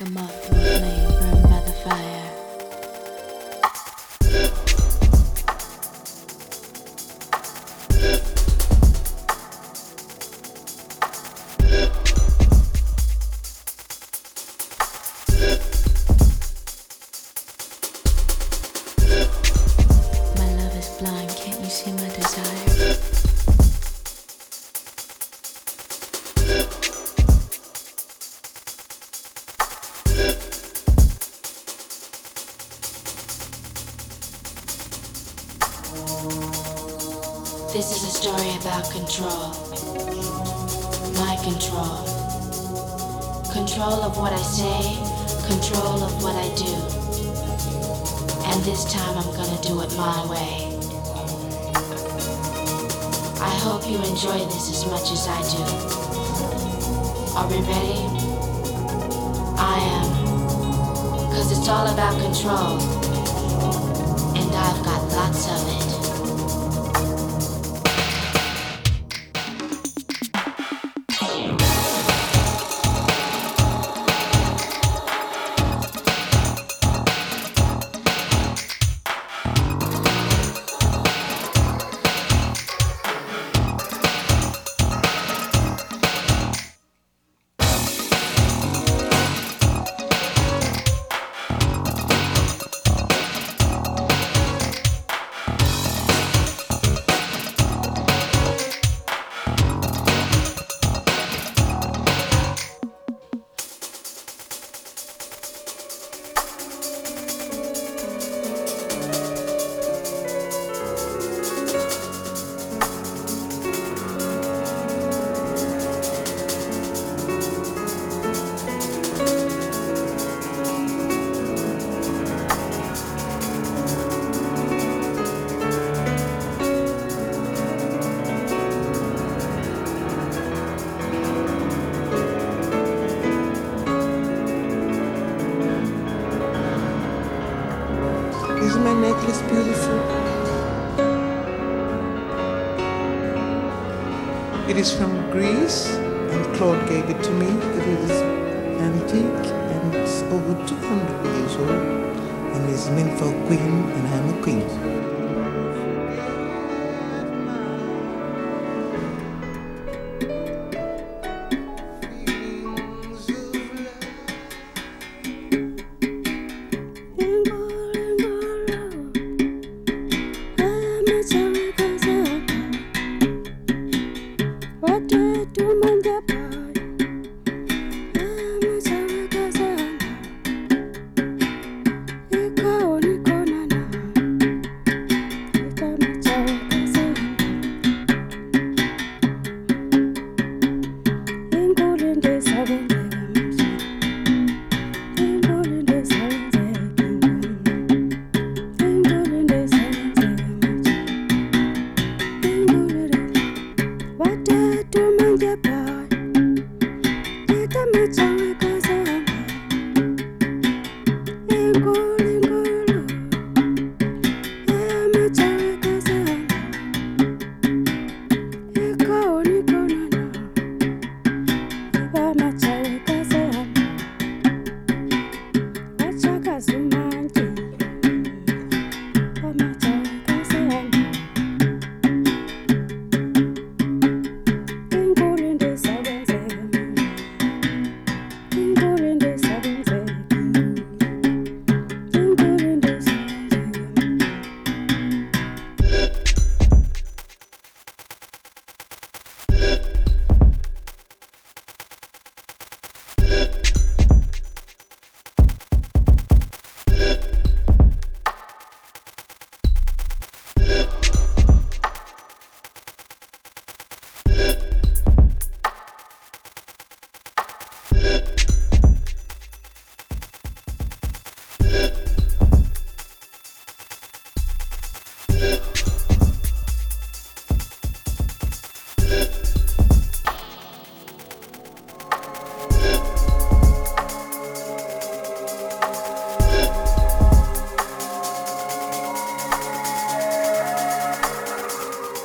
like a moth to a flame burned by the fire. My love is blind, can't you see my desire? This is a story about control. My control. Control of what I say, control of what I do. And this time I'm gonna do it my way. I hope you enjoy this as much as I do. Are we ready? I am. 'Cause it's all about control. And I've got lots of it. Isn't my necklace beautiful? It is from Greece, and Claude gave it to me. It is antique, and it's over 200 years old, and it's meant for a queen, and I'm a queen.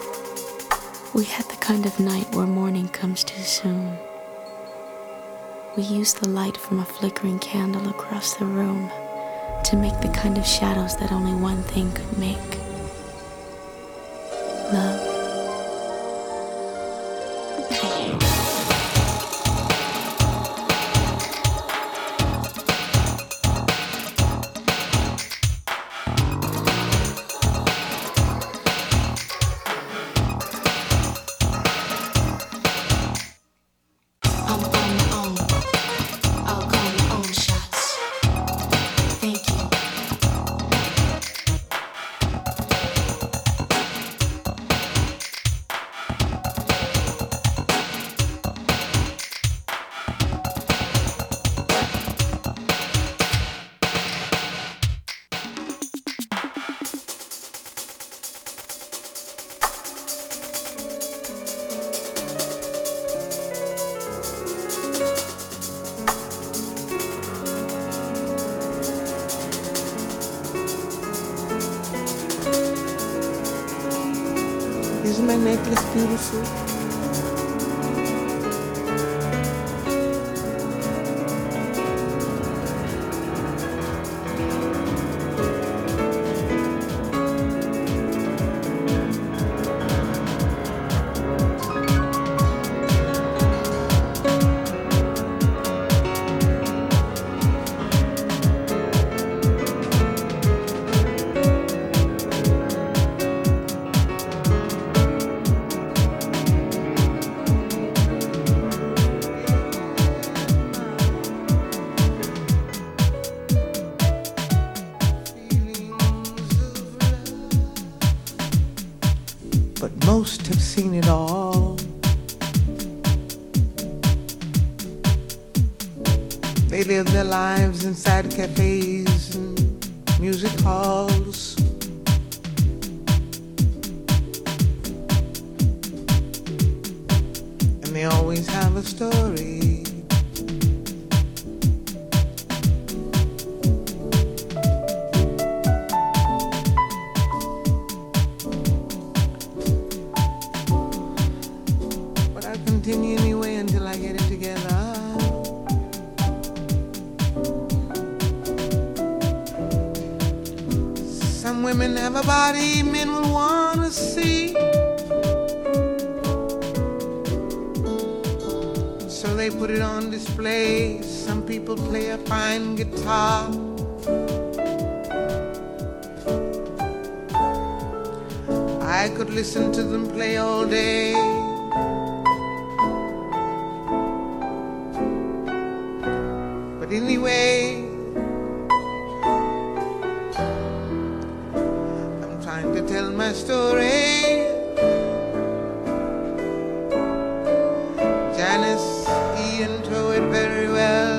We had the kind of night where morning comes too soon. We used the light from a flickering candle across the room to make the kind of shadows that only one thing could make. Love. Isn't my necklace beautiful? But most have seen it all. They live their lives inside cafes and music halls. And they always have a story. Continue anyway until I get it together. Some women have a body men will want to see, so they put it on display. Some people play a fine guitar. I could listen to them play all day. But anyway, I'm trying to tell my story. Janis Ian told it very well.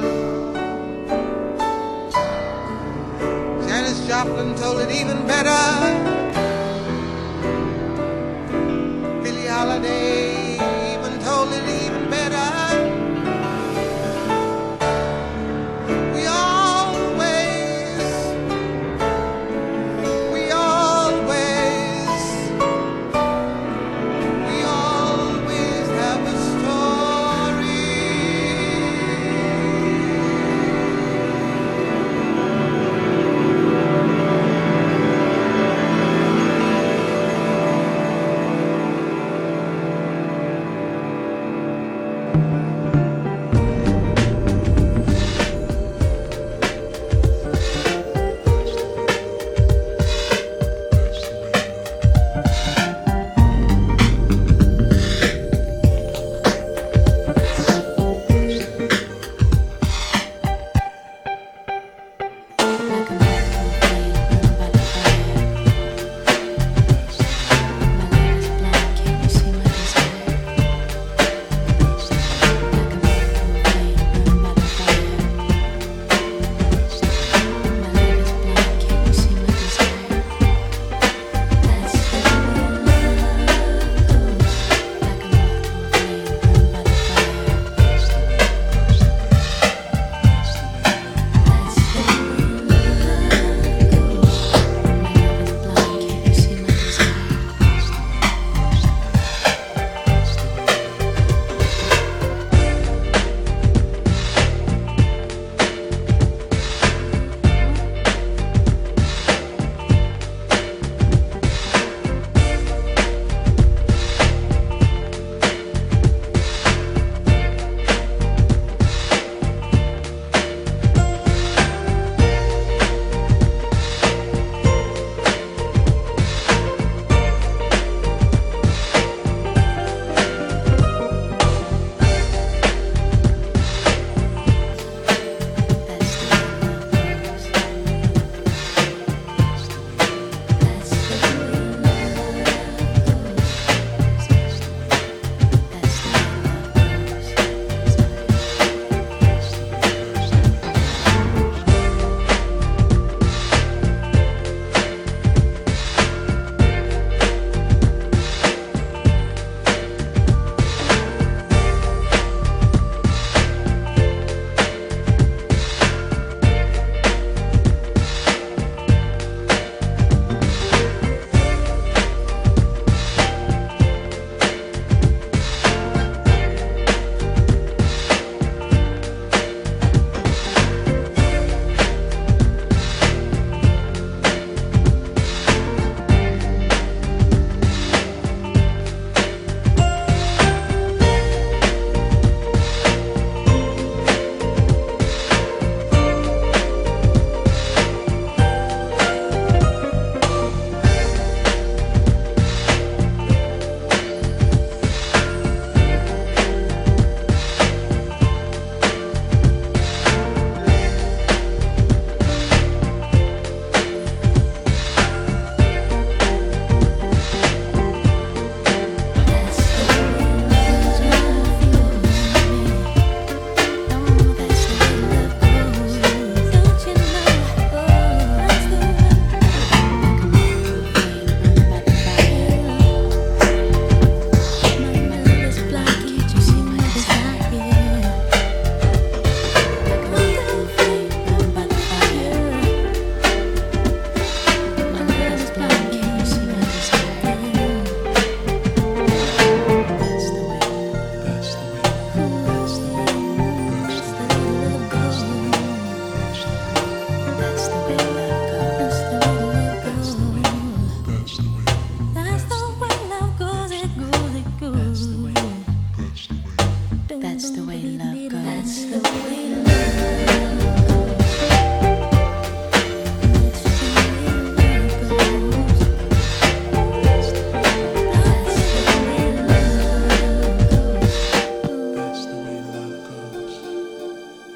Janis Joplin told it even better. Billie Holiday even told it even better. Story.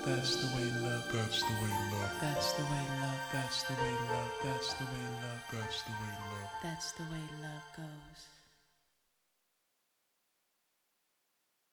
That's the way love. That's the way love. That's the way love. That's the way love. That's the way love. That's the way love. That's the way love goes.